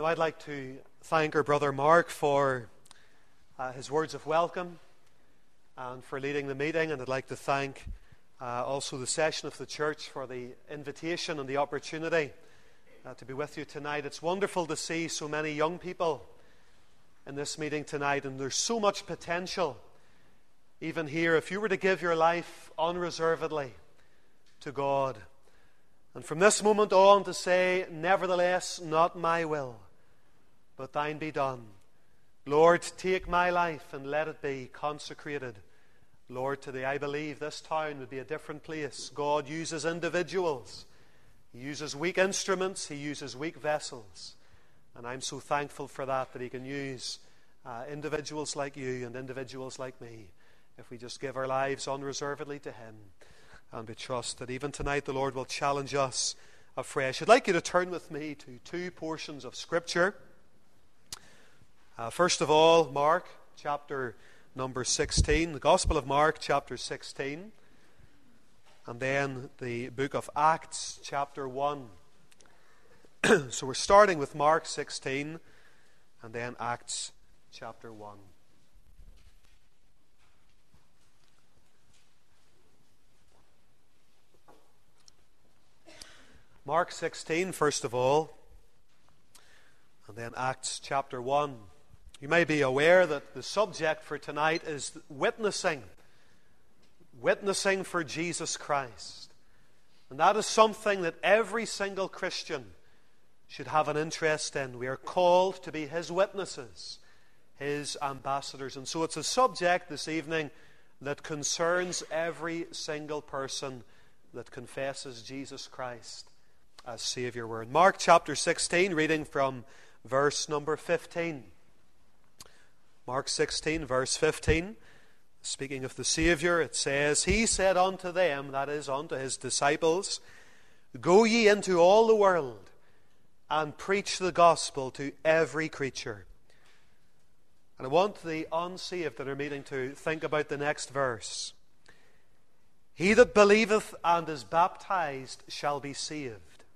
Now, I'd like to thank our brother Mark for his words of welcome and for leading the meeting, and I'd like to thank also the session of the church for the invitation and the opportunity to be with you tonight. It's wonderful to see so many young people in this meeting tonight, and there's so much potential even here if you were to give your life unreservedly to God. And from this moment on to say, nevertheless, not my will, but thine be done. Lord, take my life and let it be consecrated, Lord, to thee. I believe this town would be a different place. God uses individuals. He uses weak instruments. He uses weak vessels. And I'm so thankful for that He can use individuals like you and individuals like me if we just give our lives unreservedly to Him. And we trust that even tonight the Lord will challenge us afresh. I'd like you to turn with me to two portions of Scripture. First of all, Mark chapter number 16, the Gospel of Mark chapter 16, and then the book of Acts chapter 1. So we're starting with Mark 16 and then Acts chapter 1. Mark 16, first of all, and then Acts chapter 1. You may be aware that the subject for tonight is witnessing. Witnessing for Jesus Christ. And that is something that every single Christian should have an interest in. We are called to be His witnesses, His ambassadors. And so it's a subject this evening that concerns every single person that confesses Jesus Christ as Savior. We're in Mark chapter 16, reading from verse number 15. Mark 16, verse 15. Speaking of the Savior, it says, He said unto them, that is, unto His disciples, Go ye into all the world, and preach the gospel to every creature. And I want the unsaved that are meeting to think about the next verse. He that believeth and is baptized shall be saved,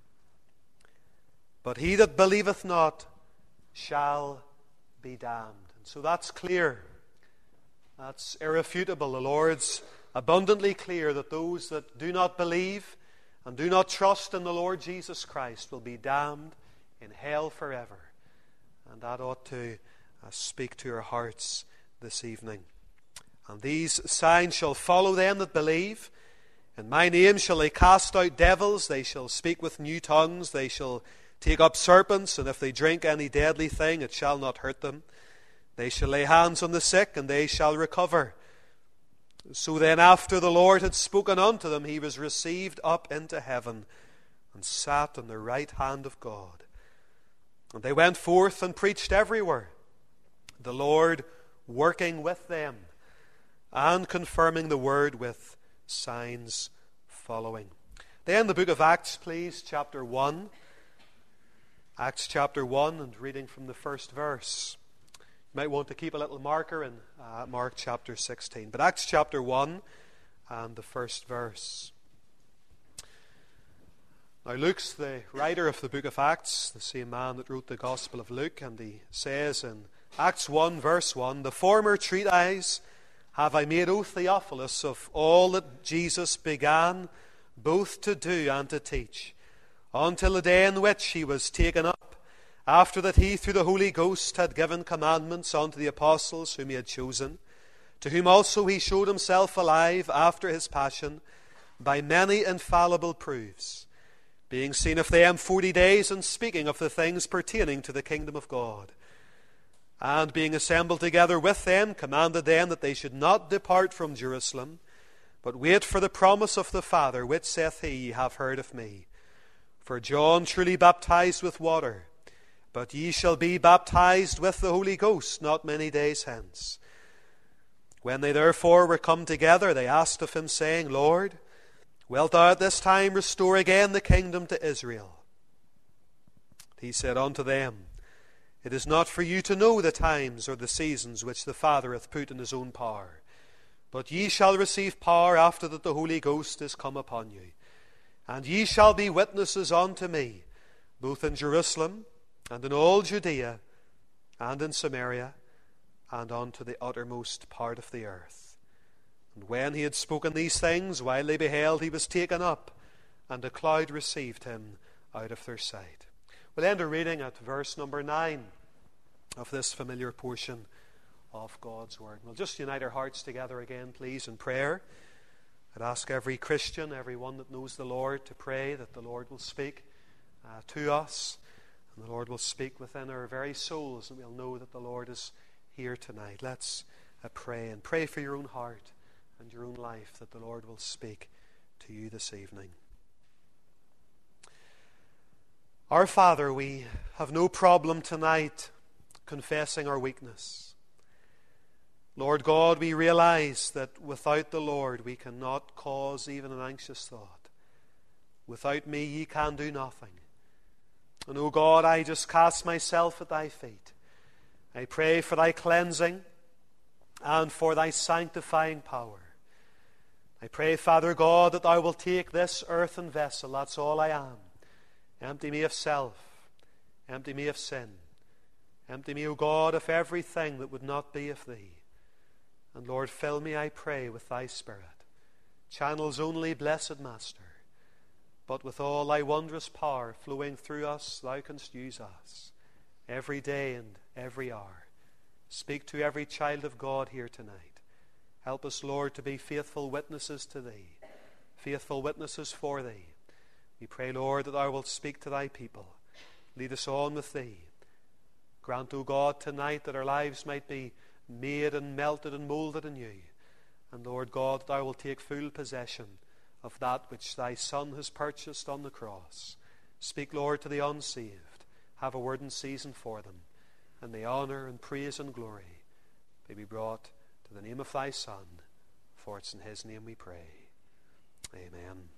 but he that believeth not shall be damned. And so that's clear. That's irrefutable. The Lord's abundantly clear that those that do not believe and do not trust in the Lord Jesus Christ will be damned in hell forever. And that ought to speak to our hearts this evening. And these signs shall follow them that believe. In my name shall they cast out devils. They shall speak with new tongues. They shall take up serpents, and if they drink any deadly thing, it shall not hurt them. They shall lay hands on the sick, and they shall recover. So then, after the Lord had spoken unto them, He was received up into heaven, and sat on the right hand of God. And they went forth and preached everywhere, the Lord working with them, and confirming the word with signs following. Then the book of Acts, please, chapter 1. Acts chapter 1, and reading from the first verse. You might want to keep a little marker in Mark chapter 16. But Acts chapter 1 and the first verse. Now Luke's the writer of the book of Acts, the same man that wrote the Gospel of Luke, and he says in Acts 1 verse 1, The former treatise have I made, O Theophilus, of all that Jesus began both to do and to teach, until the day in which He was taken up, after that He through the Holy Ghost had given commandments unto the apostles whom He had chosen, to whom also He showed Himself alive after His passion, by many infallible proofs, being seen of them 40 days, and speaking of the things pertaining to the kingdom of God. And being assembled together with them, commanded them that they should not depart from Jerusalem, but wait for the promise of the Father, which saith He, Ye have heard of me. For John truly baptized with water, but ye shall be baptized with the Holy Ghost not many days hence. When they therefore were come together, they asked of Him, saying, Lord, wilt thou at this time restore again the kingdom to Israel? He said unto them, It is not for you to know the times or the seasons which the Father hath put in His own power, but ye shall receive power after that the Holy Ghost is come upon you. And ye shall be witnesses unto me, both in Jerusalem, and in all Judea, and in Samaria, and unto the uttermost part of the earth. And when he had spoken these things, while they beheld, he was taken up, and a cloud received him out of their sight. We'll end our reading at verse number 9 of this familiar portion of God's Word. We'll just unite our hearts together again, please, in prayer. I'd ask every Christian, everyone that knows the Lord, to pray that the Lord will speak to us, and the Lord will speak within our very souls, and we'll know that the Lord is here tonight. Let's pray, and pray for your own heart and your own life, that the Lord will speak to you this evening. Our Father, we have no problem tonight confessing our weakness. Lord God, we realize that without the Lord we cannot cause even an anxious thought. Without me ye can do nothing. And O God, I just cast myself at thy feet. I pray for thy cleansing and for thy sanctifying power. I pray, Father God, that thou wilt take this earthen vessel, that's all I am. Empty me of self. Empty me of sin. Empty me, O God, of everything that would not be of thee. And Lord, fill me, I pray, with thy Spirit. Channels only, blessed Master. But with all thy wondrous power flowing through us, thou canst use us every day and every hour. Speak to every child of God here tonight. Help us, Lord, to be faithful witnesses to thee, faithful witnesses for thee. We pray, Lord, that thou wilt speak to thy people. Lead us on with thee. Grant, O God, tonight that our lives might be made and melted and moulded in you. And Lord God, thou wilt take full possession of that which thy Son has purchased on the cross. Speak, Lord, to the unsaved. Have a word in season for them. And the honour and praise and glory may be brought to the name of thy Son. For it's in his name we pray. Amen.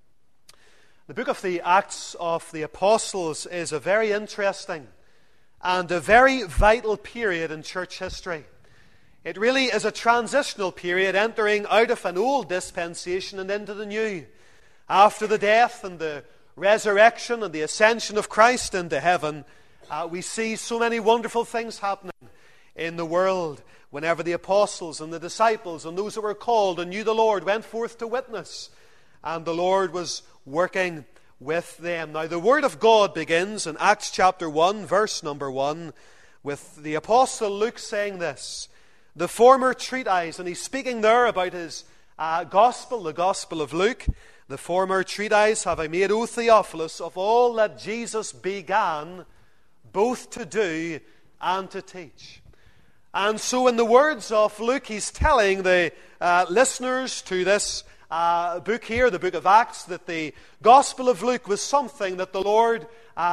The book of the Acts of the Apostles is a very interesting and a very vital period in church history. It really is a transitional period, entering out of an old dispensation and into the new. After the death and the resurrection and the ascension of Christ into heaven, we see so many wonderful things happening in the world whenever the apostles and the disciples and those that were called and knew the Lord went forth to witness, and the Lord was working with them. Now, the Word of God begins in Acts chapter 1, verse number 1, with the Apostle Luke saying this. The former treatise, and he's speaking there about his gospel, the Gospel of Luke. The former treatise have I made, O Theophilus, of all that Jesus began both to do and to teach. And so in the words of Luke, he's telling the listeners to this book here, the book of Acts, that the Gospel of Luke was something that the Lord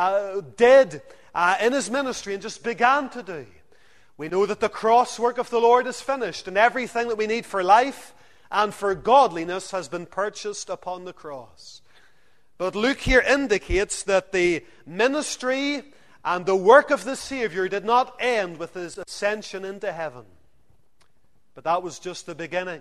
did in his ministry and just began to do. We know that the cross work of the Lord is finished, and everything that we need for life and for godliness has been purchased upon the cross. But Luke here indicates that the ministry and the work of the Savior did not end with his ascension into heaven. But that was just the beginning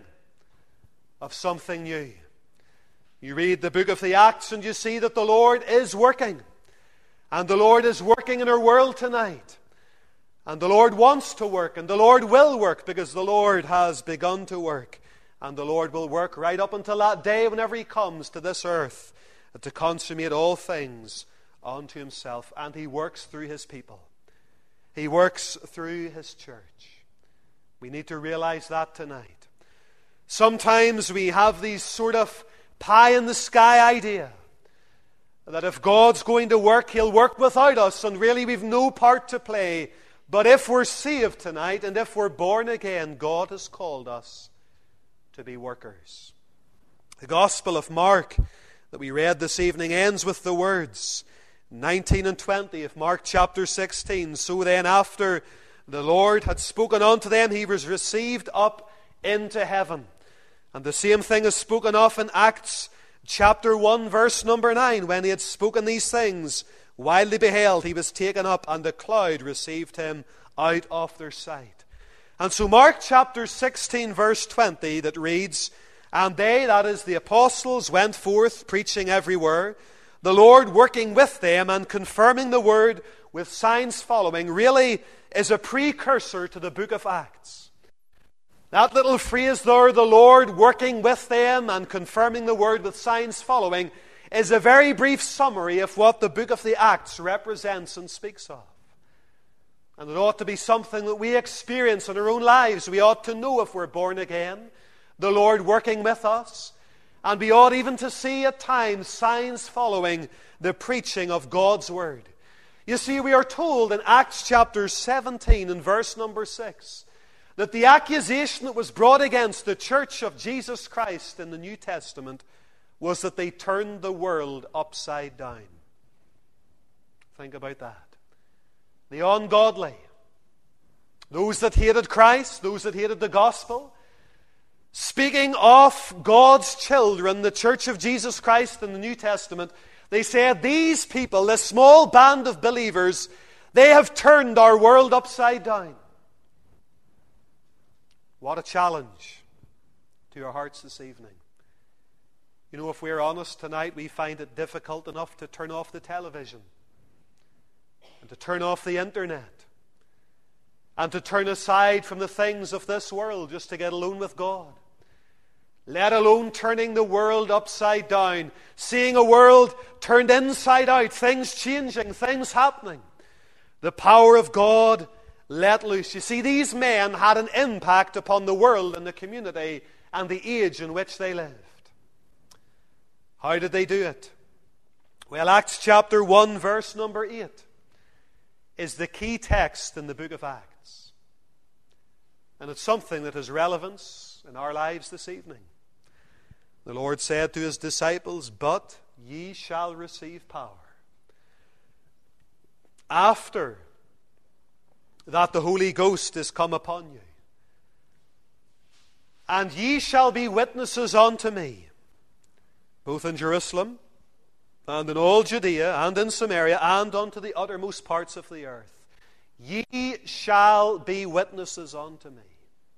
of something new. You read the book of the Acts and you see that the Lord is working. And the Lord is working in our world tonight. And the Lord wants to work, and the Lord will work, because the Lord has begun to work. And the Lord will work right up until that day whenever he comes to this earth to consummate all things unto himself. And he works through his people. He works through his church. We need to realize that tonight. Sometimes we have these sort of pie-in-the-sky idea that if God's going to work, he'll work without us, and really we've no part to play. But if we're saved tonight, and if we're born again, God has called us to be workers. The Gospel of Mark that we read this evening ends with the words 19 and 20 of Mark chapter 16. So then, after the Lord had spoken unto them, he was received up into heaven. And the same thing is spoken of in Acts chapter 1, verse number 9. When he had spoken these things, while they beheld, he was taken up, and the cloud received him out of their sight. And so Mark chapter 16, verse 20, that reads, And they, that is the apostles, went forth preaching everywhere, the Lord working with them and confirming the word with signs following really is a precursor to the book of Acts. That little phrase there, the Lord working with them and confirming the word with signs following, is a very brief summary of what the book of the Acts represents and speaks of. And it ought to be something that we experience in our own lives. We ought to know if we're born again, the Lord working with us, and we ought even to see at times signs following the preaching of God's word. You see, we are told in Acts chapter 17 and verse number 6 that the accusation that was brought against the church of Jesus Christ in the New Testament was that they turned the world upside down. Think about that. The ungodly, those that hated Christ, those that hated the gospel, speaking of God's children, the church of Jesus Christ in the New Testament, they said, these people, this small band of believers, they have turned our world upside down. What a challenge to our hearts this evening. You know, if we're honest tonight, we find it difficult enough to turn off the television and to turn off the internet and to turn aside from the things of this world just to get alone with God. Let alone turning the world upside down, seeing a world turned inside out, things changing, things happening. The power of God let loose. You see, these men had an impact upon the world and the community and the age in which they lived. How did they do it? Well, Acts chapter 1, verse number 8 is the key text in the book of Acts. And it's something that has relevance in our lives this evening. The Lord said to his disciples, "But ye shall receive power after that the Holy Ghost is come upon you. And ye shall be witnesses unto me, both in Jerusalem, and in all Judea, and in Samaria, and unto the uttermost parts of the earth. Ye shall be witnesses unto me."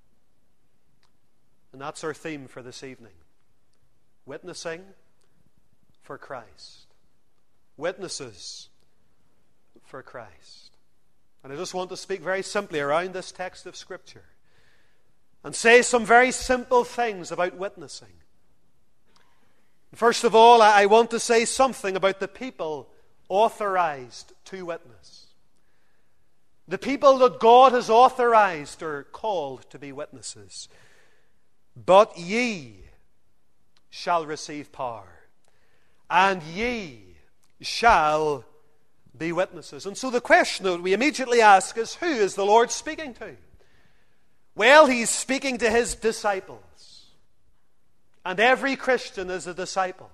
And that's our theme for this evening. Witnessing for Christ. Witnesses for Christ. And I just want to speak very simply around this text of Scripture and say some very simple things about witnessing. First of all, I want to say something about the people authorized to witness. The people that God has authorized or called to be witnesses. But ye shall receive power, and ye shall be witnesses. And so the question that we immediately ask is, who is the Lord speaking to? Well, he's speaking to his disciples. And every Christian is a disciple.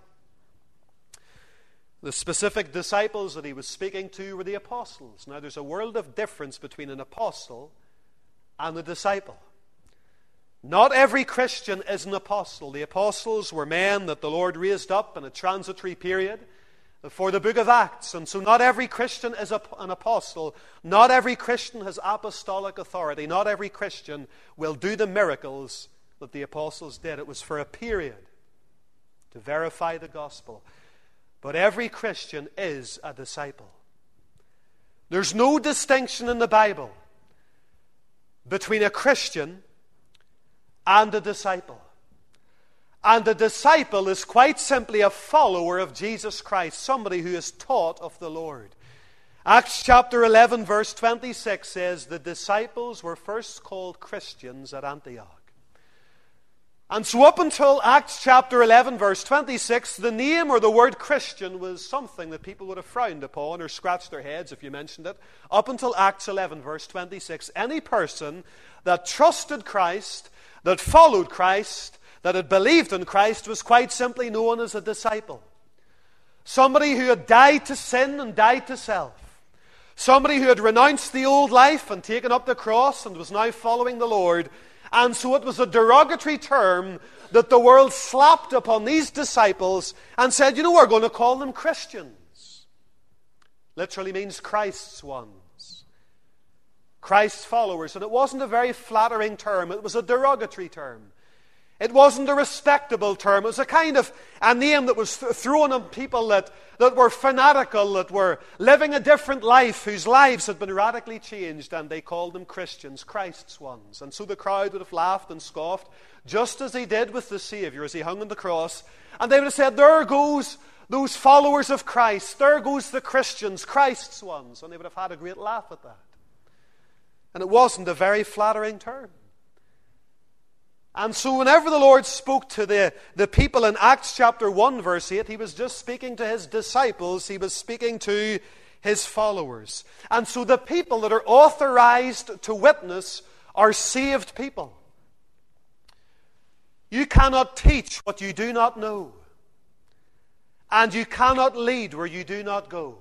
The specific disciples that he was speaking to were the apostles. Now, there's a world of difference between an apostle and a disciple. Not every Christian is an apostle. The apostles were men that the Lord raised up in a transitory period for the book of Acts. And so not every Christian is an apostle. Not every Christian has apostolic authority. Not every Christian will do the miracles that the apostles did. It was for a period to verify the gospel. But every Christian is a disciple. There's no distinction in the Bible between a Christian and a disciple. And a disciple is quite simply a follower of Jesus Christ, somebody who is taught of the Lord. Acts chapter 11 verse 26 says, the disciples were first called Christians at Antioch. And so up until Acts chapter 11 verse 26, the name or the word Christian was something that people would have frowned upon or scratched their heads if you mentioned it. Up until Acts 11 verse 26, any person that trusted Christ, that followed Christ, that had believed in Christ was quite simply known as a disciple. Somebody who had died to sin and died to self. Somebody who had renounced the old life and taken up the cross and was now following the Lord. And so it was a derogatory term that the world slapped upon these disciples and said, you know, we're going to call them Christians. Literally means Christ's ones. Christ's followers. And it wasn't a very flattering term. It was a derogatory term. It wasn't a respectable term. It was a kind of a name that was thrown on people that were fanatical, that were living a different life, whose lives had been radically changed, and they called them Christians, Christ's ones. And so the crowd would have laughed and scoffed, just as they did with the Savior as he hung on the cross. And they would have said, there goes those followers of Christ. There goes the Christians, Christ's ones. And they would have had a great laugh at that. And it wasn't a very flattering term. And so whenever the Lord spoke to the people in Acts chapter 1 verse 8, he was just speaking to his disciples. He was speaking to his followers. And so the people that are authorized to witness are saved people. You cannot teach what you do not know. And you cannot lead where you do not go.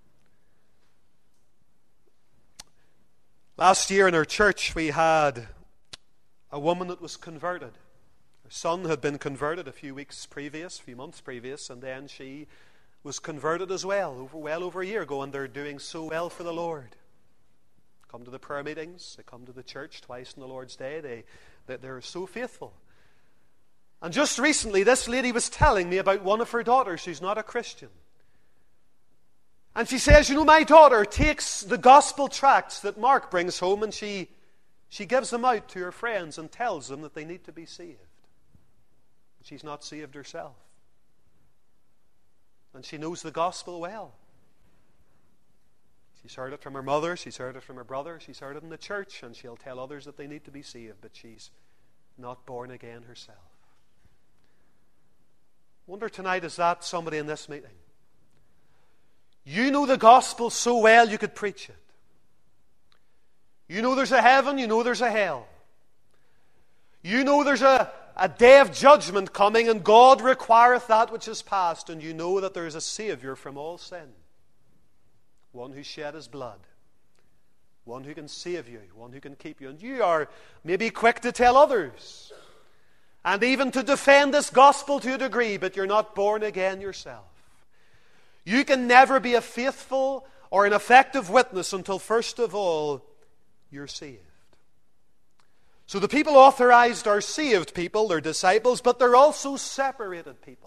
Last year in our church we had a woman that was converted. Her son had been converted a few months previous, and then she was converted as well over a year ago, and they're doing so well for the Lord. Come to the prayer meetings, they come to the church twice on the Lord's Day, they're so faithful. And just recently, this lady was telling me about one of her daughters who's not a Christian. And she says, my daughter takes the gospel tracts that Mark brings home, and she gives them out to her friends and tells them that they need to be saved. She's not saved herself. And she knows the gospel well. She's heard it from her mother, she's heard it from her brother, she's heard it in the church, and she'll tell others that they need to be saved, but she's not born again herself. Wonder tonight, is that somebody in this meeting? You know the gospel so well you could preach it. You know there's a heaven, you know there's a hell. You know there's a day of judgment coming, and God requireth that which is past, and you know that there is a Savior from all sin. One who shed his blood. One who can save you, one who can keep you. And you are maybe quick to tell others, and even to defend this gospel to a degree, but you're not born again yourself. You can never be a faithful or an effective witness until, first of all, you're saved. So the people authorized are saved people, they're disciples, but they're also separated people.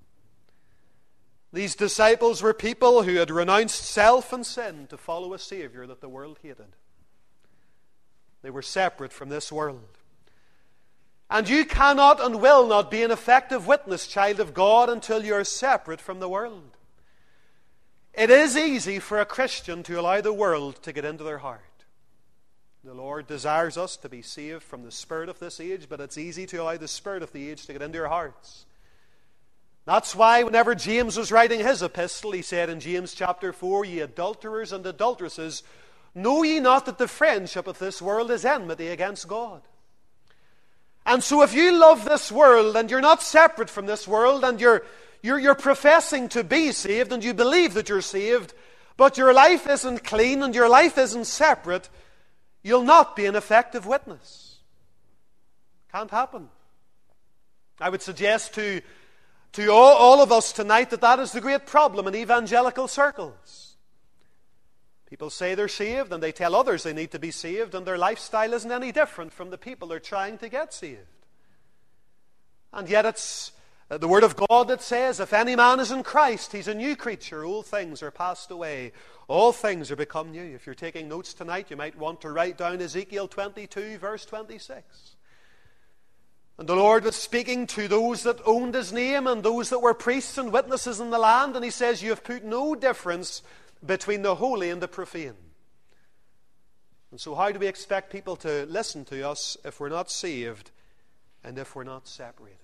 These disciples were people who had renounced self and sin to follow a Savior that the world hated. They were separate from this world. And you cannot and will not be an effective witness, child of God, until you are separate from the world. It is easy for a Christian to allow the world to get into their heart. The Lord desires us to be saved from the spirit of this age, but it's easy to allow the spirit of the age to get into your hearts. That's why whenever James was writing his epistle, he said in James chapter 4, Ye adulterers and adulteresses, know ye not that the friendship of this world is enmity against God? And so if you love this world, and you're not separate from this world, and you're professing to be saved, and you believe that you're saved, but your life isn't clean, and your life isn't separate, you'll not be an effective witness. Can't happen. I would suggest to all of us tonight that is the great problem in evangelical circles. People say they're saved, and they tell others they need to be saved, and their lifestyle isn't any different from the people they're trying to get saved. And yet it's the Word of God that says, if any man is in Christ, he's a new creature. Old things are passed away. All things are become new. If you're taking notes tonight, you might want to write down Ezekiel 22, verse 26. And the Lord was speaking to those that owned his name and those that were priests and witnesses in the land, and he says, you have put no difference between the holy and the profane. And so how do we expect people to listen to us if we're not saved and if we're not separated?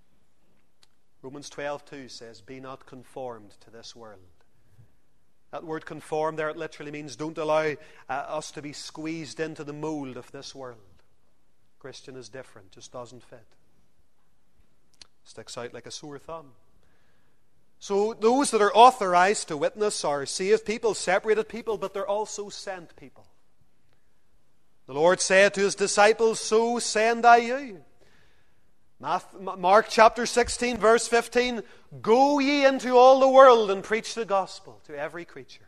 Romans 12:2 says, be not conformed to this world. That word conform there, it literally means don't allow us to be squeezed into the mold of this world. Christian is different, just doesn't fit. Sticks out like a sore thumb. So those that are authorized to witness are saved people, separated people, but they're also sent people. The Lord said to his disciples, so send I you. Mark chapter 16, verse 15, go ye into all the world and preach the gospel to every creature.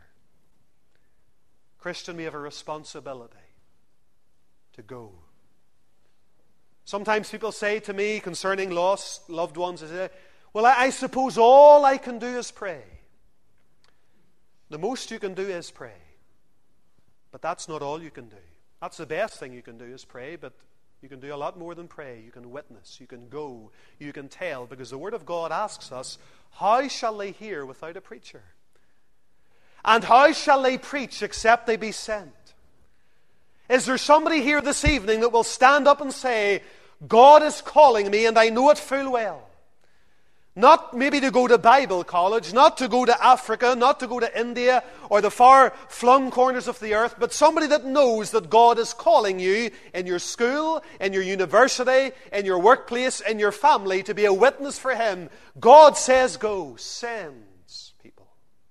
Christian, we have a responsibility to go. Sometimes people say to me concerning lost loved ones, they say, well, I suppose all I can do is pray. The most you can do is pray. But that's not all you can do. That's the best thing you can do is pray, but you can do a lot more than pray. You can witness, you can go, you can tell, because the Word of God asks us, how shall they hear without a preacher? And how shall they preach except they be sent? Is there somebody here this evening that will stand up and say, God is calling me and I know it full well? Not maybe to go to Bible college, not to go to Africa, not to go to India or the far-flung corners of the earth, but somebody that knows that God is calling you in your school, in your university, in your workplace, in your family to be a witness for Him. God says go, sends people.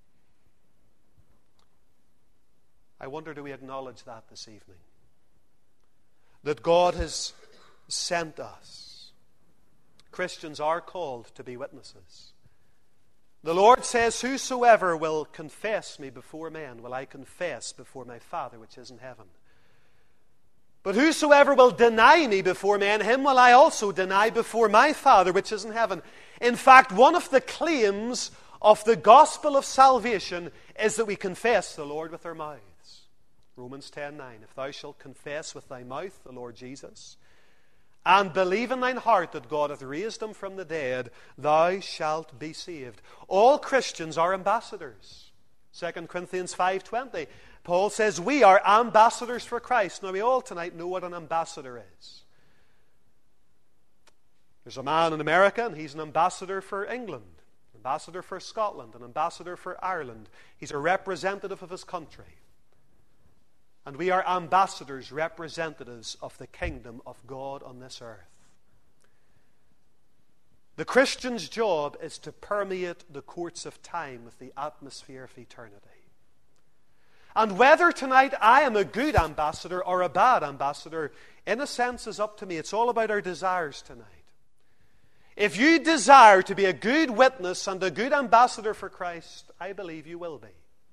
I wonder, do we acknowledge that this evening? That God has sent us. Christians are called to be witnesses. The Lord says, whosoever will confess me before men, will I confess before my Father which is in heaven. But whosoever will deny me before men, him will I also deny before my Father which is in heaven. In fact, one of the claims of the gospel of salvation is that we confess the Lord with our mouths. Romans 10:9, if thou shalt confess with thy mouth the Lord Jesus, and believe in thine heart that God hath raised him from the dead, thou shalt be saved. All Christians are ambassadors. 2 Corinthians 5:20, Paul says we are ambassadors for Christ. Now we all tonight know what an ambassador is. There's a man in America and he's an ambassador for England, an ambassador for Scotland, an ambassador for Ireland. He's a representative of his country. And we are ambassadors, representatives of the kingdom of God on this earth. The Christian's job is to permeate the courts of time with the atmosphere of eternity. And whether tonight I am a good ambassador or a bad ambassador, in a sense is up to me. It's all about our desires tonight. If you desire to be a good witness and a good ambassador for Christ, I believe you will be.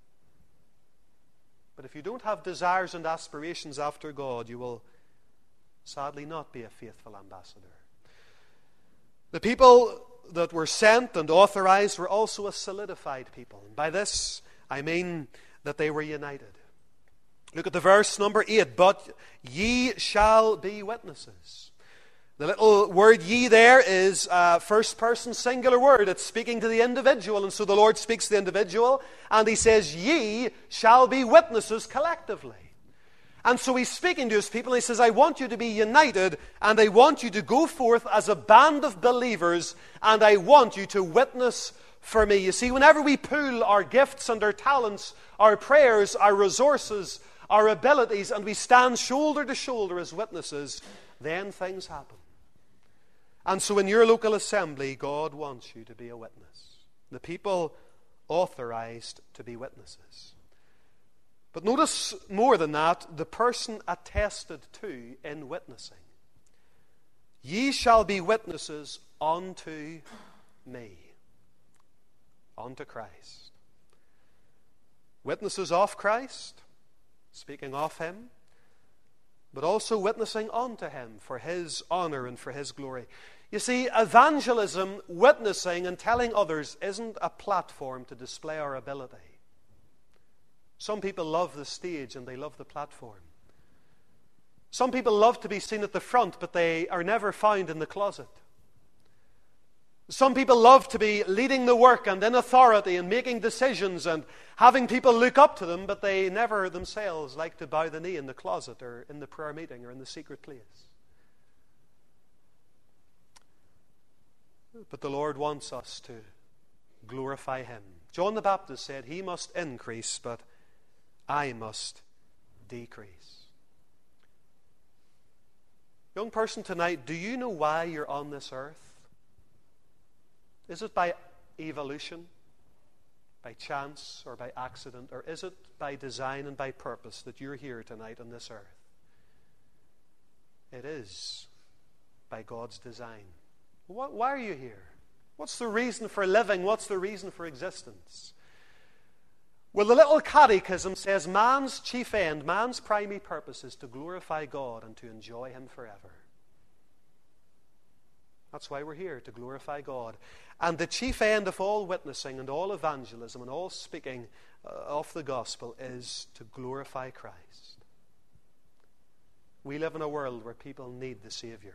But if you don't have desires and aspirations after God, you will sadly not be a faithful ambassador. The people that were sent and authorized were also a solidified people. And by this, I mean that they were united. Look at the verse number 8. But ye shall be witnesses. The little word ye there is a first person singular word. It's speaking to the individual. And so the Lord speaks to the individual. And He says, ye shall be witnesses collectively. And so He's speaking to His people. And He says, I want you to be united. And I want you to go forth as a band of believers. And I want you to witness for me. You see, whenever we pool our gifts and our talents, our prayers, our resources, our abilities, and we stand shoulder to shoulder as witnesses, then things happen. And so in your local assembly, God wants you to be a witness. The people authorized to be witnesses. But notice more than that, the person attested to in witnessing. Ye shall be witnesses unto me. Unto Christ. Witnesses of Christ, speaking of Him, but also witnessing unto Him for His honor and for His glory. You see, evangelism, witnessing and telling others isn't a platform to display our ability. Some people love the stage and they love the platform. Some people love to be seen at the front, but they are never found in the closet. Some people love to be leading the work and in authority and making decisions and having people look up to them, but they never themselves like to bow the knee in the closet or in the prayer meeting or in the secret place. But the Lord wants us to glorify Him. John the Baptist said, He must increase, but I must decrease. Young person tonight, do you know why you're on this earth? Is it by evolution, by chance, or by accident? Or is it by design and by purpose that you're here tonight on this earth? It is by God's design. Why are you here? What's the reason for living? What's the reason for existence? Well, the little catechism says man's chief end, man's primary purpose is to glorify God and to enjoy Him forever. That's why we're here, to glorify God. And the chief end of all witnessing and all evangelism and all speaking of the gospel is to glorify Christ. We live in a world where people need the Savior.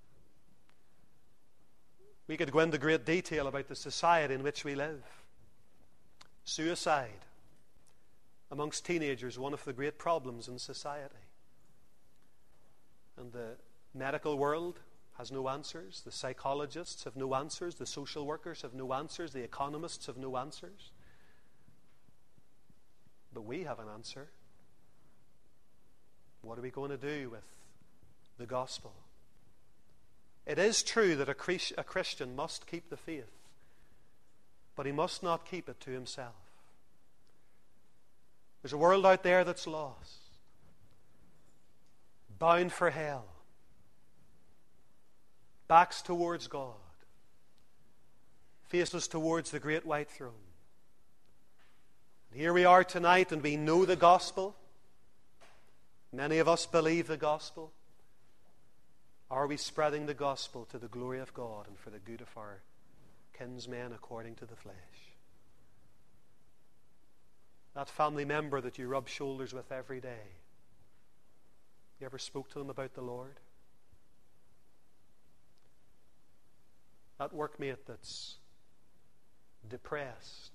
We could go into great detail about the society in which we live. Suicide amongst teenagers, one of the great problems in society. And the medical world has no answers. The psychologists have no answers. The social workers have no answers. The economists have no answers. But we have an answer. What are we going to do with the gospel? It is true that a Christian must keep the faith, but he must not keep it to himself. There's a world out there that's lost, bound for hell, backs towards God, faces towards the great white throne. And here we are tonight, and we know the gospel. Many of us believe the gospel. Are we spreading the gospel to the glory of God and for the good of our kinsmen according to the flesh? That family member that you rub shoulders with every day, you ever spoke to them about the Lord? That workmate that's depressed,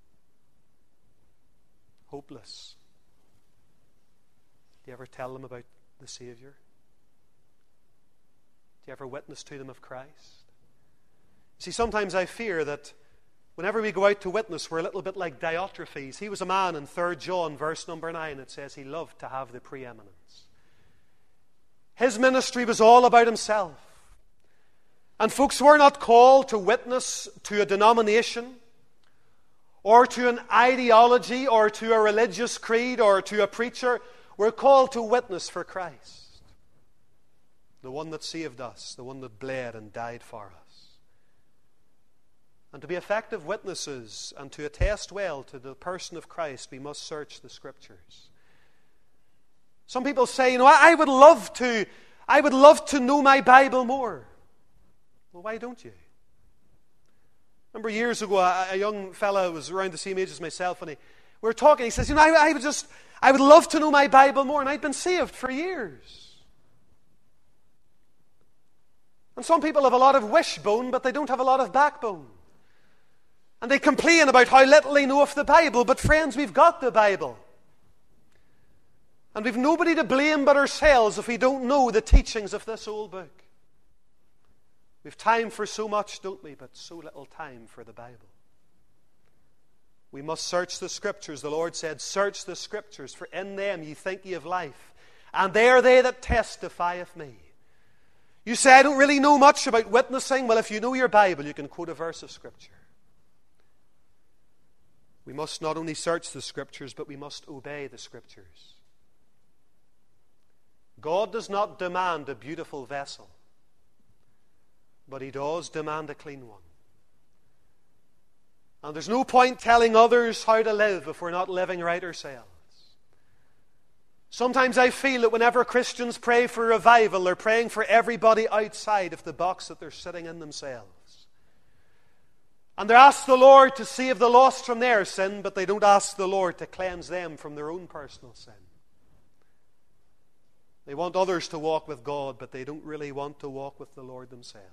hopeless, do you ever tell them about the Savior? Do you ever witness to them of Christ? See, sometimes I fear that whenever we go out to witness, we're a little bit like Diotrephes. He was a man in 3 John, verse number 9. It says he loved to have the preeminence. His ministry was all about himself. And folks, we're not called to witness to a denomination or to an ideology or to a religious creed or to a preacher. We're called to witness for Christ. The one that saved us, the one that bled and died for us. And to be effective witnesses and to attest well to the person of Christ, we must search the Scriptures. Some people say, I would love to know my Bible more. Well, why don't you? Remember years ago, a young fella was around the same age as myself, and we were talking. He says, I would love to know my Bible more, and I'd been saved for years. And some people have a lot of wishbone, but they don't have a lot of backbone. And they complain about how little they know of the Bible. But friends, we've got the Bible. And we've nobody to blame but ourselves if we don't know the teachings of this old book. We've time for so much, don't we? But so little time for the Bible. We must search the Scriptures. The Lord said, search the Scriptures, for in them ye think ye have life. And they are they that testify of me. You say, I don't really know much about witnessing. Well, if you know your Bible, you can quote a verse of Scripture. We must not only search the Scriptures, but we must obey the Scriptures. God does not demand a beautiful vessel, but He does demand a clean one. And there's no point telling others how to live if we're not living right ourselves. Sometimes I feel that whenever Christians pray for revival, they're praying for everybody outside of the box that they're sitting in themselves. And they ask the Lord to save the lost from their sin, but they don't ask the Lord to cleanse them from their own personal sin. They want others to walk with God, but they don't really want to walk with the Lord themselves.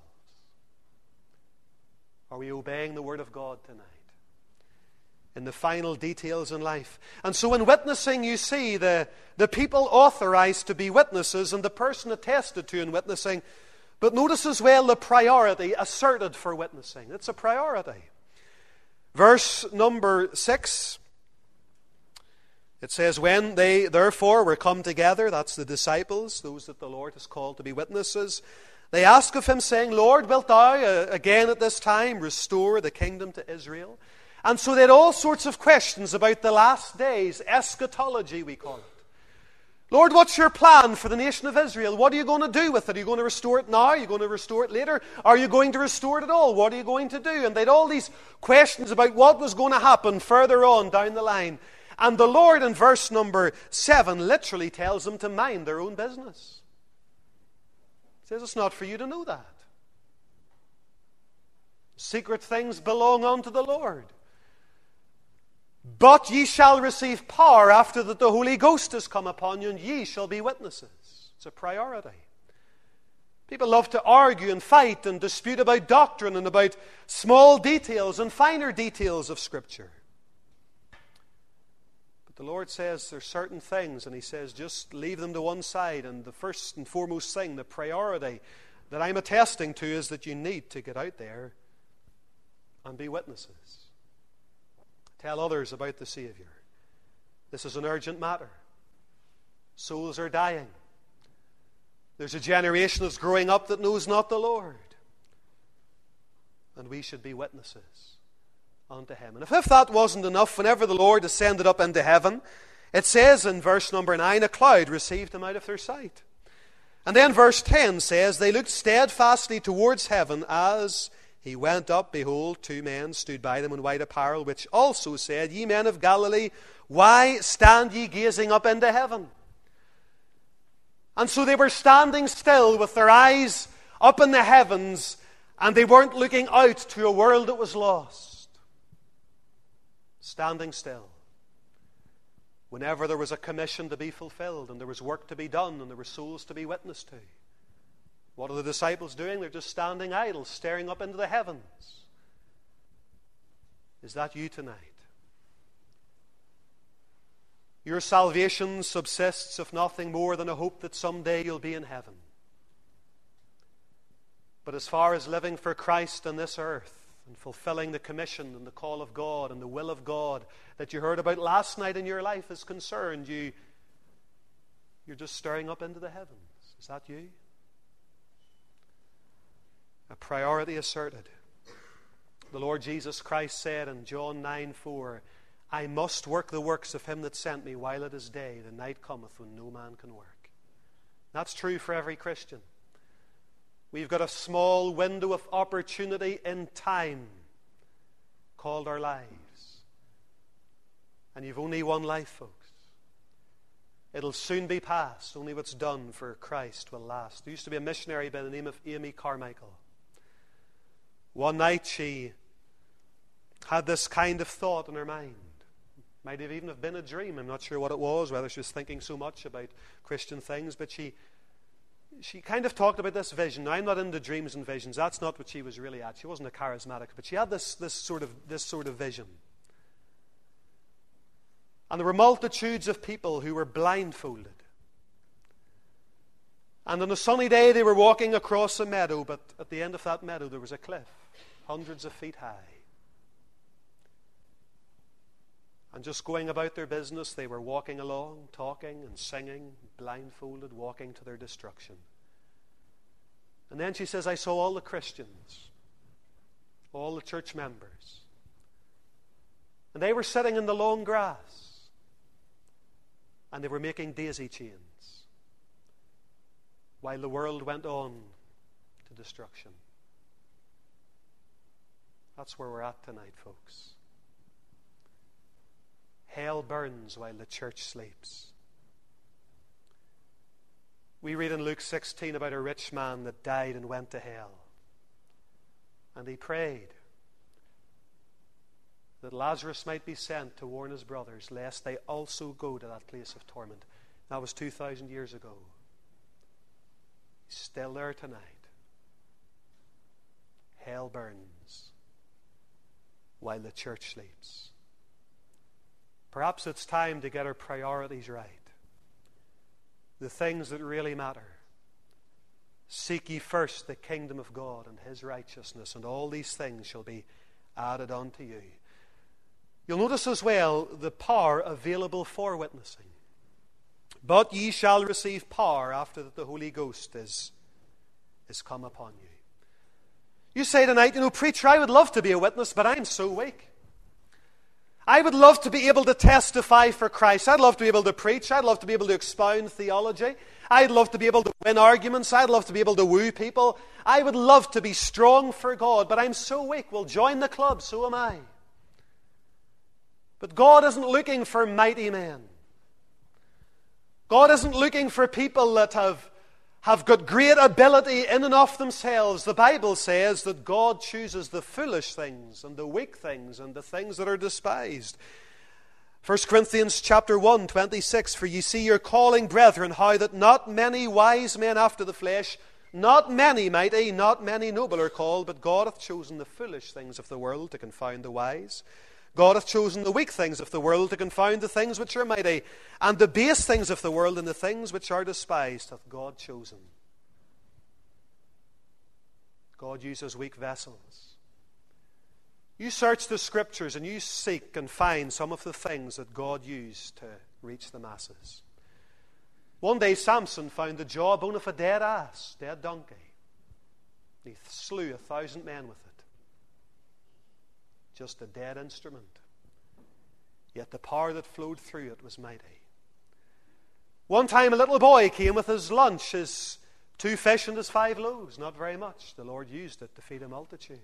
Are we obeying the Word of God tonight? In the final details in life. And so in witnessing, you see the people authorized to be witnesses and the person attested to in witnessing. But notice as well the priority asserted for witnessing. It's a priority. Verse number 6. It says, when they therefore were come together, that's the disciples, those that the Lord has called to be witnesses, they ask of him, saying, Lord, wilt thou again at this time restore the kingdom to Israel? And so they had all sorts of questions about the last days, eschatology we call it. Lord, what's your plan for the nation of Israel? What are you going to do with it? Are you going to restore it now? Are you going to restore it later? Are you going to restore it at all? What are you going to do? And they had all these questions about what was going to happen further on down the line. And the Lord in verse number 7 literally tells them to mind their own business. He says it's not for you to know that. Secret things belong unto the Lord. But ye shall receive power after that the Holy Ghost is come upon you, and ye shall be witnesses. It's a priority. People love to argue and fight and dispute about doctrine and about small details and finer details of Scripture. But the Lord says there's certain things, and He says just leave them to one side. And the first and foremost thing, the priority that I'm attesting to, is that you need to get out there and be witnesses. Tell others about the Savior. This is an urgent matter. Souls are dying. There's a generation that's growing up that knows not the Lord. And we should be witnesses unto Him. And if that wasn't enough, whenever the Lord ascended up into heaven, it says in verse number 9, a cloud received Him out of their sight. And then verse 10 says, they looked steadfastly towards heaven as He went up. Behold, two men stood by them in white apparel, which also said, ye men of Galilee, why stand ye gazing up into heaven? And so they were standing still with their eyes up in the heavens, and they weren't looking out to a world that was lost. Standing still. Whenever there was a commission to be fulfilled, and there was work to be done, and there were souls to be witnessed to. What are the disciples doing? They're just standing idle, staring up into the heavens. Is that you tonight? Your salvation subsists of nothing more than a hope that someday you'll be in heaven. But as far as living for Christ on this earth and fulfilling the commission and the call of God and the will of God that you heard about last night in your life is concerned, you're just staring up into the heavens. Is that you? A priority asserted. The Lord Jesus Christ said in John 9:4, I must work the works of Him that sent me while it is day. The night cometh when no man can work. That's true for every Christian. We've got a small window of opportunity in time called our lives. And you've only one life, folks. It'll soon be past. Only what's done for Christ will last. There used to be a missionary by the name of Amy Carmichael. One night she had this kind of thought in her mind. Might have even have been a dream. I'm not sure what it was, whether she was thinking so much about Christian things, but she kind of talked about this vision. Now, I'm not into dreams and visions. That's not what she was really at. She wasn't a charismatic, but she had this sort of vision. And there were multitudes of people who were blindfolded. And on a sunny day they were walking across a meadow, but at the end of that meadow there was a cliff, hundreds of feet high. And just going about their business, they were walking along, talking and singing, blindfolded, walking to their destruction. And then she says, I saw all the Christians, all the church members. And they were sitting in the long grass. And they were making daisy chains while the world went on to destruction. That's where we're at tonight, folks. Hell burns while the church sleeps. We read in Luke 16 about a rich man that died and went to hell. And he prayed that Lazarus might be sent to warn his brothers, lest they also go to that place of torment. That was 2,000 years ago. He's still there tonight. Hell burns while the church sleeps. Perhaps it's time to get our priorities right. The things that really matter. Seek ye first the kingdom of God and His righteousness, and all these things shall be added unto you. You'll notice as well the power available for witnessing. But ye shall receive power after that the Holy Ghost is come upon you. You say tonight, preacher, I would love to be a witness, but I'm so weak. I would love to be able to testify for Christ. I'd love to be able to preach. I'd love to be able to expound theology. I'd love to be able to win arguments. I'd love to be able to woo people. I would love to be strong for God, but I'm so weak. Well, join the club, so am I. But God isn't looking for mighty men. God isn't looking for people that have have got great ability in and of themselves. The Bible says that God chooses the foolish things and the weak things and the things that are despised. 1 Corinthians chapter 1, 26, for ye see your calling, brethren, how that not many wise men after the flesh, not many mighty, not many noble are called, but God hath chosen the foolish things of the world to confound the wise. God hath chosen the weak things of the world to confound the things which are mighty, and the base things of the world and the things which are despised hath God chosen. God uses weak vessels. You search the Scriptures and you seek and find some of the things that God used to reach the masses. One day Samson found the jawbone of a dead ass, dead donkey. He slew 1,000 men with it. Just a dead instrument. Yet the power that flowed through it was mighty. One time a little boy came with his lunch, his 2 fish and his 5 loaves. Not very much. The Lord used it to feed a multitude.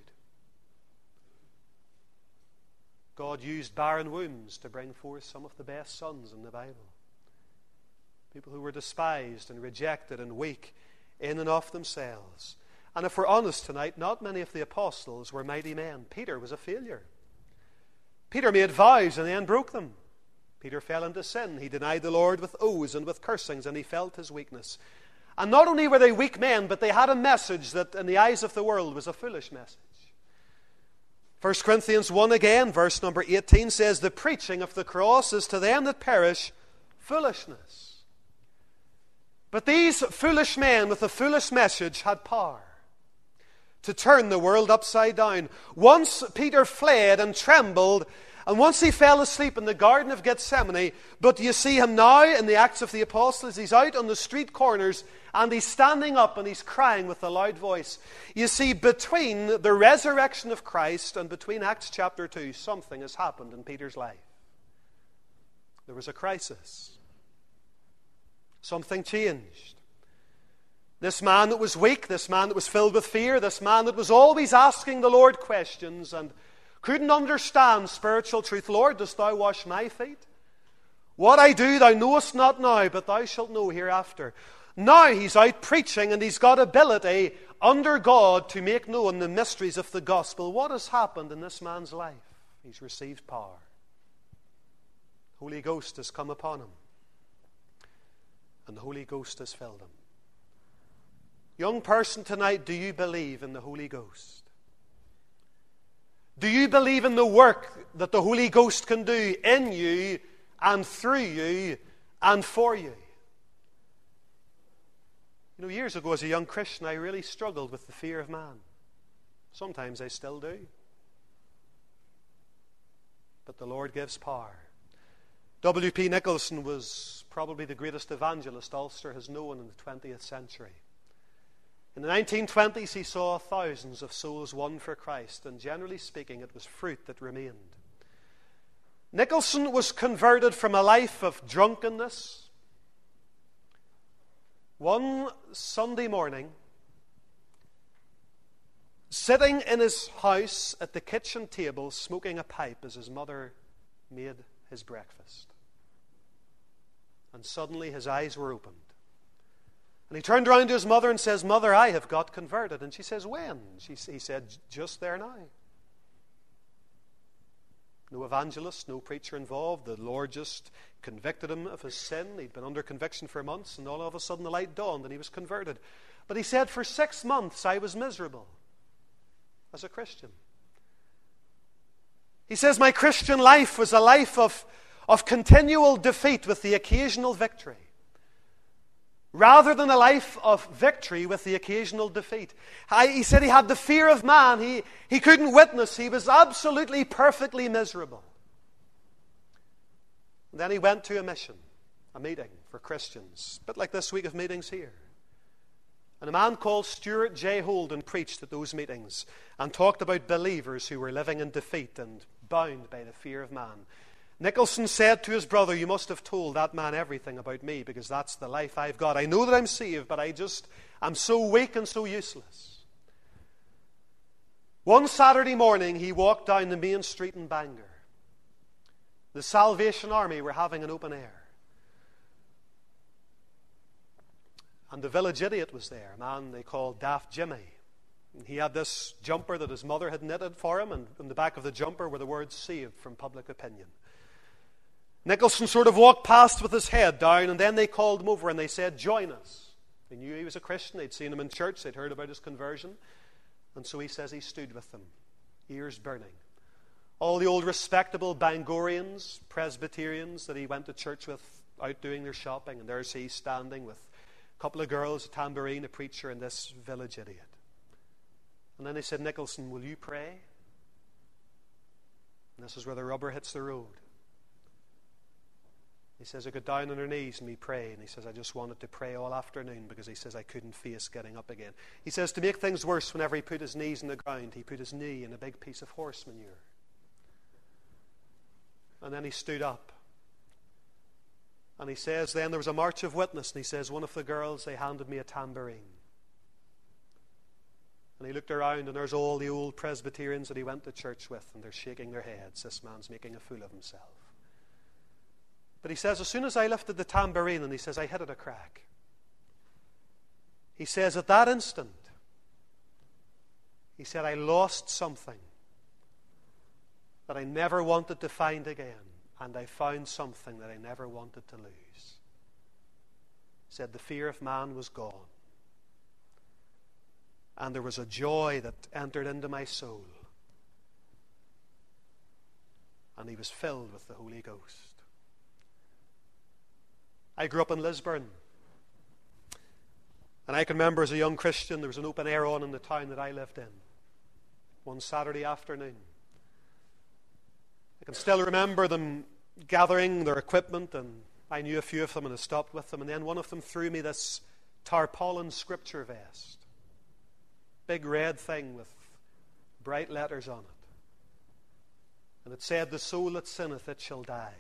God used barren wombs to bring forth some of the best sons in the Bible. People who were despised and rejected and weak in and of themselves. And if we're honest tonight, not many of the apostles were mighty men. Peter was a failure. Peter made vows and then broke them. Peter fell into sin. He denied the Lord with oaths and with cursings, and he felt his weakness. And not only were they weak men, but they had a message that in the eyes of the world was a foolish message. 1 Corinthians 1 again, verse number 18 says, the preaching of the cross is to them that perish foolishness. But these foolish men with a foolish message had power to turn the world upside down. Once Peter fled and trembled, and once he fell asleep in the Garden of Gethsemane, but you see him now in the Acts of the Apostles. He's out on the street corners and he's standing up and he's crying with a loud voice. You see, between the resurrection of Christ and between Acts chapter 2, something has happened in Peter's life. There was a crisis. Something changed. This man that was weak, this man that was filled with fear, this man that was always asking the Lord questions and couldn't understand spiritual truth. Lord, dost thou wash my feet? What I do thou knowest not now, but thou shalt know hereafter. Now he's out preaching and he's got ability under God to make known the mysteries of the gospel. What has happened in this man's life? He's received power. Holy Ghost has come upon him. And the Holy Ghost has filled him. Young person tonight, do you believe in the Holy Ghost? Do you believe in the work that the Holy Ghost can do in you and through you and for you? You know, years ago as a young Christian, I really struggled with the fear of man. Sometimes I still do. But the Lord gives power. W.P. Nicholson was probably the greatest evangelist Ulster has known in the 20th century. In the 1920s, he saw thousands of souls won for Christ, and generally speaking, it was fruit that remained. Nicholson was converted from a life of drunkenness. One Sunday morning, sitting in his house at the kitchen table, smoking a pipe as his mother made his breakfast. And suddenly his eyes were opened. And he turned around to his mother and says, Mother, I have got converted. And she says, when? He said, just there now. No evangelist, no preacher involved. The Lord just convicted him of his sin. He'd been under conviction for months, and all of a sudden the light dawned and he was converted. But he said, for 6 months I was miserable as a Christian. He says, my Christian life was a life of continual defeat with the occasional victory, rather than a life of victory with the occasional defeat. He said he had the fear of man. He couldn't witness. He was absolutely, perfectly miserable. And then he went to a meeting for Christians, a bit like this week of meetings here. And a man called Stuart J. Holden preached at those meetings and talked about believers who were living in defeat and bound by the fear of man. Nicholson said to his brother, you must have told that man everything about me, because that's the life I've got. I know that I'm saved, but I'm so weak and so useless. One Saturday morning, he walked down the main street in Bangor. The Salvation Army were having an open air. And the village idiot was there, a man they called Daft Jimmy. He had this jumper that his mother had knitted for him, and in the back of the jumper were the words "saved from public opinion." Nicholson sort of walked past with his head down, and then they called him over and they said, "Join us." They knew he was a Christian. They'd seen him in church. They'd heard about his conversion. And so he says he stood with them, ears burning. All the old respectable Bangorians, Presbyterians that he went to church with, out doing their shopping, and there's he standing with a couple of girls, a tambourine, a preacher, and this village idiot. And then they said, "Nicholson, will you pray?" And this is where the rubber hits the road. He says, "I got down on her knees and we prayed." And he says, "I just wanted to pray all afternoon because," he says, "I couldn't face getting up again." He says, to make things worse, whenever he put his knees in the ground, he put his knee in a big piece of horse manure. And then he stood up. And he says, then there was a march of witness. And he says, one of the girls, they handed me a tambourine. And he looked around, and there's all the old Presbyterians that he went to church with, and they're shaking their heads. This man's making a fool of himself. But he says, as soon as I lifted the tambourine, and he says, I hit it a crack. He says, at that instant, he said, I lost something that I never wanted to find again, and I found something that I never wanted to lose. He said, the fear of man was gone. And there was a joy that entered into my soul. And he was filled with the Holy Ghost. I grew up in Lisburn. And I can remember as a young Christian, there was an open air on in the town that I lived in. One Saturday afternoon. I can still remember them gathering their equipment, and I knew a few of them and I stopped with them. And then one of them threw me this tarpaulin scripture vest. Big red thing with bright letters on it. And it said, the soul that sinneth, it shall die.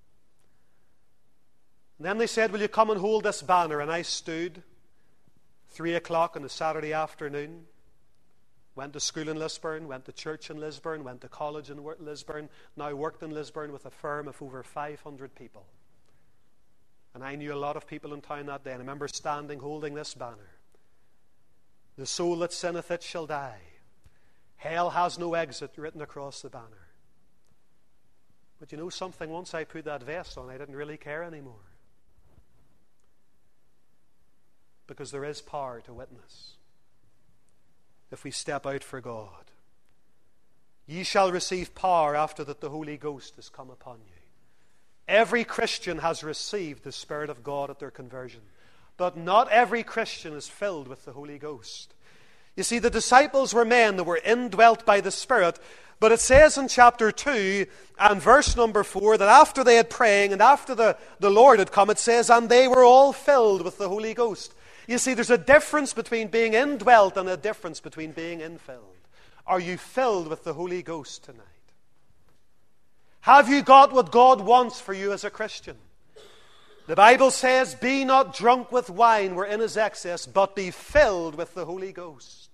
And then they said, will you come and hold this banner? And I stood, 3:00 on a Saturday afternoon, went to school in Lisburn, went to church in Lisburn, went to college in Lisburn, now worked in Lisburn with a firm of over 500 people. And I knew a lot of people in town that day. And I remember standing holding this banner. The soul that sinneth, it shall die. Hell has no exit, written across the banner. But you know something? Once I put that vest on, I didn't really care anymore. Because there is power to witness if we step out for God. Ye shall receive power after that the Holy Ghost has come upon you. Every Christian has received the Spirit of God at their conversion. But not every Christian is filled with the Holy Ghost. You see, the disciples were men that were indwelt by the Spirit. But it says in chapter 2 and verse number 4 that after they had praying and after the Lord had come, it says, and they were all filled with the Holy Ghost. You see, there's a difference between being indwelt and a difference between being infilled. Are you filled with the Holy Ghost tonight? Have you got what God wants for you as a Christian? The Bible says, be not drunk with wine wherein is excess, but be filled with the Holy Ghost.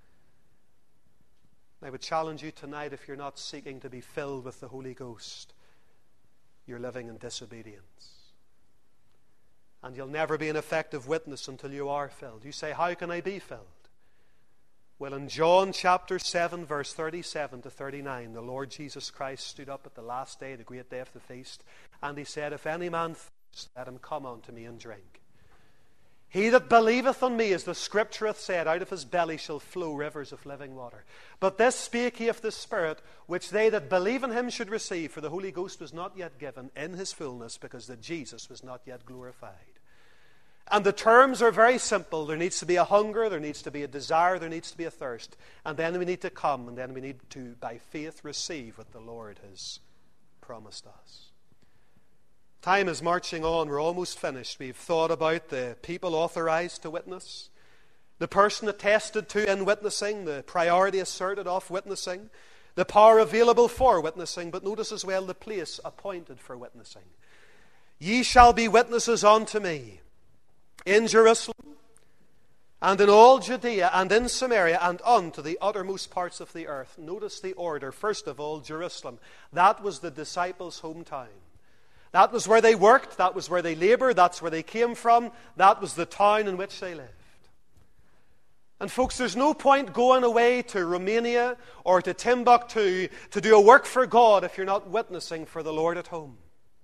I would challenge you tonight, if you're not seeking to be filled with the Holy Ghost, you're living in disobedience. And you'll never be an effective witness until you are filled. You say, how can I be filled? Well, in John chapter 7, verse 37 to 39, the Lord Jesus Christ stood up at the last day, the great day of the feast, and he said, if any man thirst, let him come unto me and drink. He that believeth on me, as the Scripture hath said, out of his belly shall flow rivers of living water. But this spake he of the Spirit, which they that believe in him should receive, for the Holy Ghost was not yet given in his fullness, because that Jesus was not yet glorified. And the terms are very simple. There needs to be a hunger, there needs to be a desire, there needs to be a thirst. And then we need to come, and then we need to, by faith, receive what the Lord has promised us. Time is marching on. We're almost finished. We've thought about the people authorized to witness, the person attested to in witnessing, the priority asserted of witnessing, the power available for witnessing, but notice as well the place appointed for witnessing. Ye shall be witnesses unto me in Jerusalem, and in all Judea, and in Samaria, and unto the uttermost parts of the earth. Notice the order. First of all, Jerusalem. That was the disciples' hometown. That was where they worked. That was where they labored. That's where they came from. That was the town in which they lived. And folks, there's no point going away to Romania or to Timbuktu to do a work for God if you're not witnessing for the Lord at home.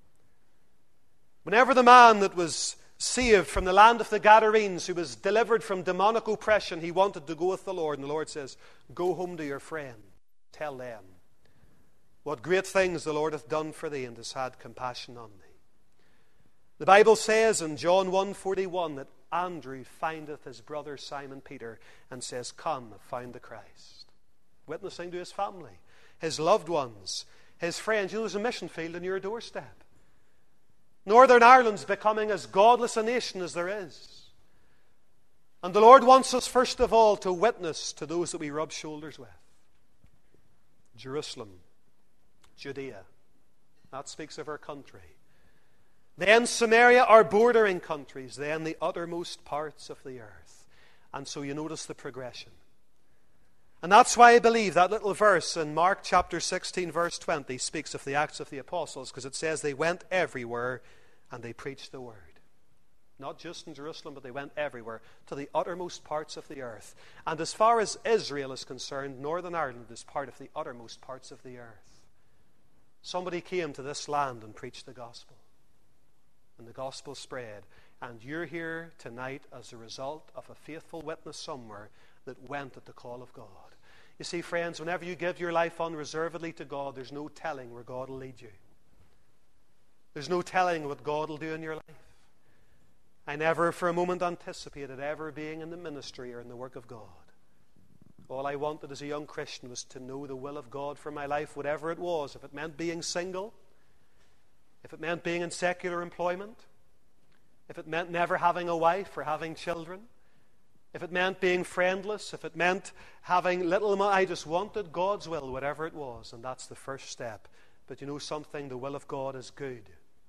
Whenever the man that was saved from the land of the Gadarenes, who was delivered from demonic oppression, he wanted to go with the Lord. And the Lord says, go home to your friend. Tell them what great things the Lord hath done for thee, and has had compassion on thee. The Bible says in John 1:41 that Andrew findeth his brother Simon Peter and says, come, I've found the Christ. Witnessing to his family, his loved ones, his friends. You know, there's a mission field on your doorstep. Northern Ireland's becoming as godless a nation as there is. And the Lord wants us, first of all, to witness to those that we rub shoulders with. Jerusalem, Judea, that speaks of our country. Then Samaria, our bordering countries. Then the uttermost parts of the earth. And so you notice the progression. And that's why I believe that little verse in Mark chapter 16, verse 20 speaks of the Acts of the Apostles, because it says they went everywhere and they preached the word. Not just in Jerusalem, but they went everywhere, to the uttermost parts of the earth. And as far as Israel is concerned, Northern Ireland is part of the uttermost parts of the earth. Somebody came to this land and preached the gospel. And the gospel spread. And you're here tonight as a result of a faithful witness somewhere that went at the call of God. You see, friends, whenever you give your life unreservedly to God, there's no telling where God will lead you. There's no telling what God will do in your life. I never for a moment anticipated ever being in the ministry or in the work of God. All I wanted as a young Christian was to know the will of God for my life, whatever it was. If it meant being single, if it meant being in secular employment, if it meant never having a wife or having children, if it meant being friendless, if it meant having little money, I just wanted God's will, whatever it was. And that's the first step. But you know something? The will of God is good.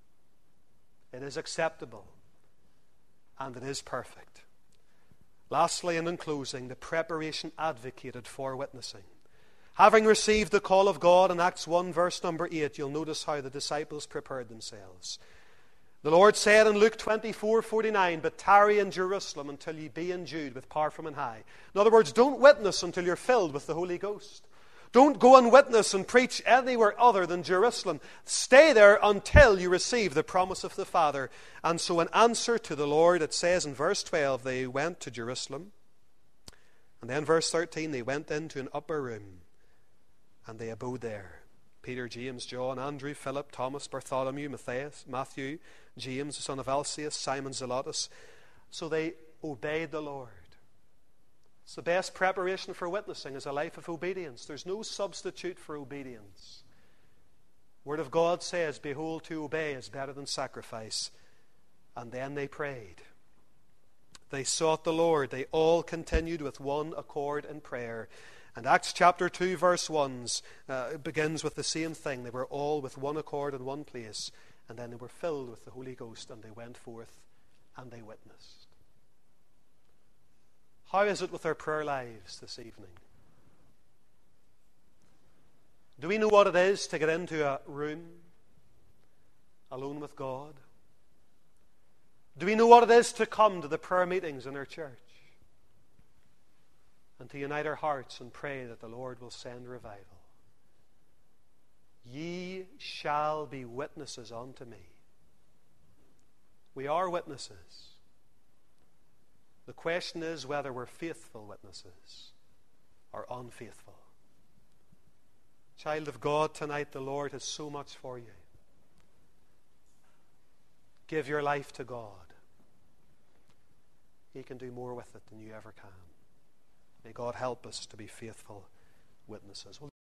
It is acceptable. And it is perfect. Lastly, and in closing, the preparation advocated for witnessing. Having received the call of God in Acts 1, verse number 8, you'll notice how the disciples prepared themselves. The Lord said in Luke 24:49, but tarry in Jerusalem until ye be endued with power from on high. In other words, don't witness until you're filled with the Holy Ghost. Don't go and witness and preach anywhere other than Jerusalem. Stay there until you receive the promise of the Father. And so in answer to the Lord, it says in verse 12, they went to Jerusalem. And then verse 13, they went into an upper room. And they abode there. Peter, James, John, Andrew, Philip, Thomas, Bartholomew, Matthew, James, the son of Alphaeus, Simon Zelotes. So they obeyed the Lord. It's the best preparation for witnessing is a life of obedience. There's no substitute for obedience. The Word of God says, behold, to obey is better than sacrifice. And then they prayed. They sought the Lord. They all continued with one accord in prayer. And Acts chapter 2, verse 1 begins with the same thing. They were all with one accord in one place. And then they were filled with the Holy Ghost, and they went forth and they witnessed. How is it with our prayer lives this evening? Do we know what it is to get into a room alone with God? Do we know what it is to come to the prayer meetings in our church and to unite our hearts and pray that the Lord will send revival? Ye shall be witnesses unto me. We are witnesses. The question is whether we're faithful witnesses or unfaithful. Child of God, tonight the Lord has so much for you. Give your life to God. He can do more with it than you ever can. May God help us to be faithful witnesses.